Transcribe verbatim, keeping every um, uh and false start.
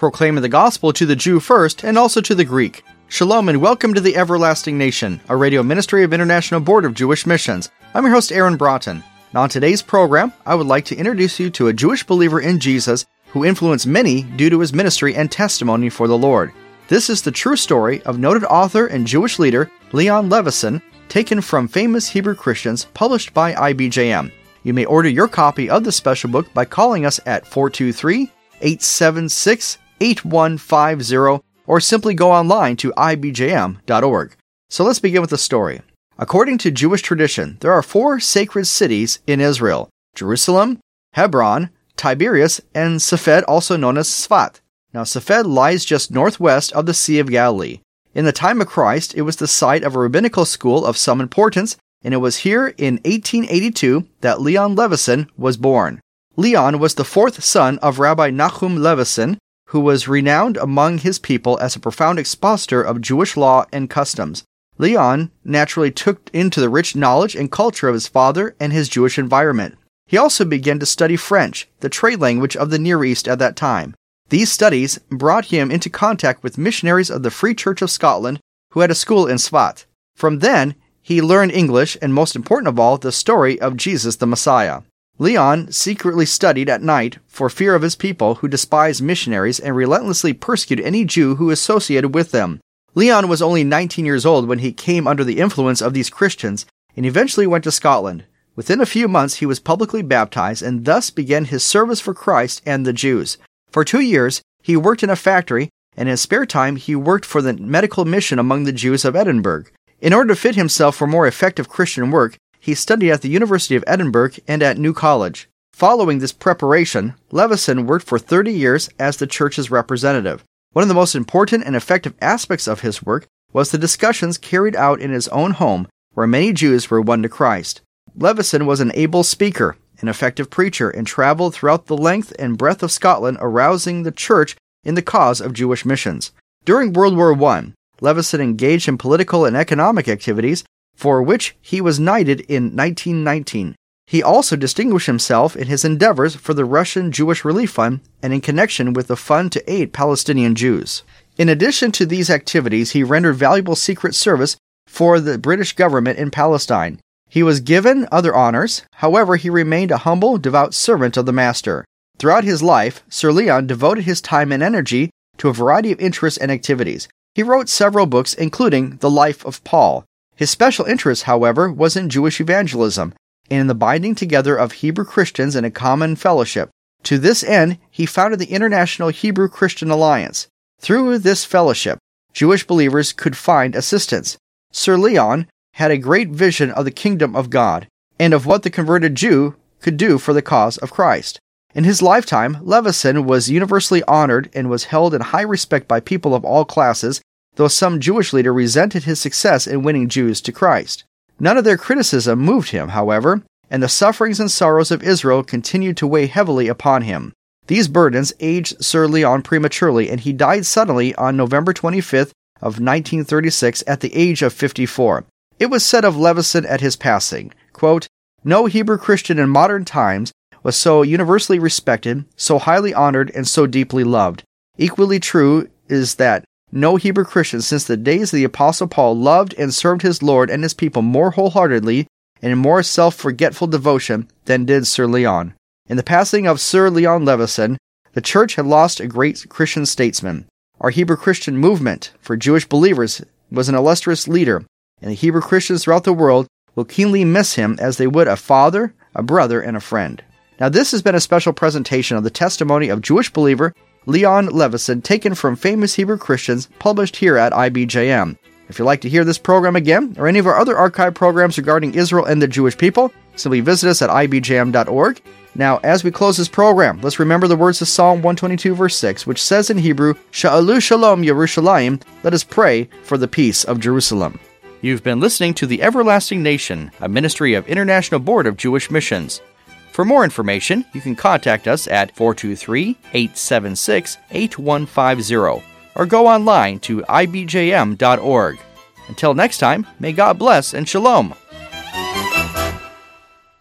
proclaiming the gospel to the Jew first and also to the Greek. Shalom and welcome to the Everlasting Nation, a radio ministry of International Board of Jewish Missions. I'm your host, Aaron Broughton. Now, on today's program, I would like to introduce you to a Jewish believer in Jesus who influenced many due to his ministry and testimony for the Lord. This is the true story of noted author and Jewish leader Leon Levison, taken from Famous Hebrew Christians, published by I B J M. You may order your copy of the special book by calling us at four two three, eight seven six, eight one five zero or simply go online to I B J M dot org. So let's begin with the story. According to Jewish tradition, there are four sacred cities in Israel: Jerusalem, Hebron, Tiberias, and Safed, also known as Sfat. Now, Safed lies just northwest of the Sea of Galilee. In the time of Christ, it was the site of a rabbinical school of some importance, and it was here in eighteen eighty-two that Leon Levison was born. Leon was the fourth son of Rabbi Nachum Levison, who was renowned among his people as a profound expositor of Jewish law and customs. Leon naturally took into the rich knowledge and culture of his father and his Jewish environment. He also began to study French, the trade language of the Near East at that time. These studies brought him into contact with missionaries of the Free Church of Scotland who had a school in Sfat. From then, he learned English and, most important of all, the story of Jesus the Messiah. Leon secretly studied at night for fear of his people who despised missionaries and relentlessly persecuted any Jew who associated with them. Leon was only nineteen years old when he came under the influence of these Christians and eventually went to Scotland. Within a few months, he was publicly baptized and thus began his service for Christ and the Jews. For two years, he worked in a factory, and in his spare time, he worked for the medical mission among the Jews of Edinburgh. In order to fit himself for more effective Christian work, he studied at the University of Edinburgh and at New College. Following this preparation, Levison worked for thirty years as the church's representative. One of the most important and effective aspects of his work was the discussions carried out in his own home, where many Jews were won to Christ. Levison was an able speaker, an effective preacher, and traveled throughout the length and breadth of Scotland, arousing the church in the cause of Jewish missions. During World War One, Levison engaged in political and economic activities, for which he was knighted in nineteen nineteen. He also distinguished himself in his endeavors for the Russian Jewish Relief Fund and in connection with the fund to aid Palestinian Jews. In addition to these activities, he rendered valuable secret service for the British government in Palestine. He was given other honors, however, he remained a humble, devout servant of the Master. Throughout his life, Sir Leon devoted his time and energy to a variety of interests and activities. He wrote several books, including The Life of Paul. His special interest, however, was in Jewish evangelism and in the binding together of Hebrew Christians in a common fellowship. To this end, he founded the International Hebrew Christian Alliance. Through this fellowship, Jewish believers could find assistance. Sir Leon had a great vision of the kingdom of God and of what the converted Jew could do for the cause of Christ. In his lifetime, Levison was universally honored and was held in high respect by people of all classes, though some Jewish leader resented his success in winning Jews to Christ. None of their criticism moved him, however, and the sufferings and sorrows of Israel continued to weigh heavily upon him. These burdens aged Sir Leon prematurely, and he died suddenly on November twenty-fifth of nineteen thirty-six at the age of fifty-four. It was said of Levison at his passing, quote, "No Hebrew Christian in modern times was so universally respected, so highly honored, and so deeply loved. Equally true is that no Hebrew Christian since the days of the Apostle Paul loved and served his Lord and his people more wholeheartedly and in more self-forgetful devotion than did Sir Leon." In the passing of Sir Leon Levison, the Church had lost a great Christian statesman. Our Hebrew Christian movement for Jewish believers was an illustrious leader, and the Hebrew Christians throughout the world will keenly miss him as they would a father, a brother, and a friend. Now, this has been a special presentation of the testimony of Jewish believer Leon Levison, taken from Famous Hebrew Christians, published here at I B J M. If you'd like to hear this program again, or any of our other archive programs regarding Israel and the Jewish people, simply visit us at I B J M dot org. Now, as we close this program, let's remember the words of Psalm one twenty-two, verse six, which says in Hebrew, Sha'alu Shalom Yerushalayim, let us pray for the peace of Jerusalem. You've been listening to The Everlasting Nation, a ministry of International Board of Jewish Missions. For more information, you can contact us at four two three, eight seven six, eight one five zero or go online to I B J M dot org. Until next time, may God bless and shalom.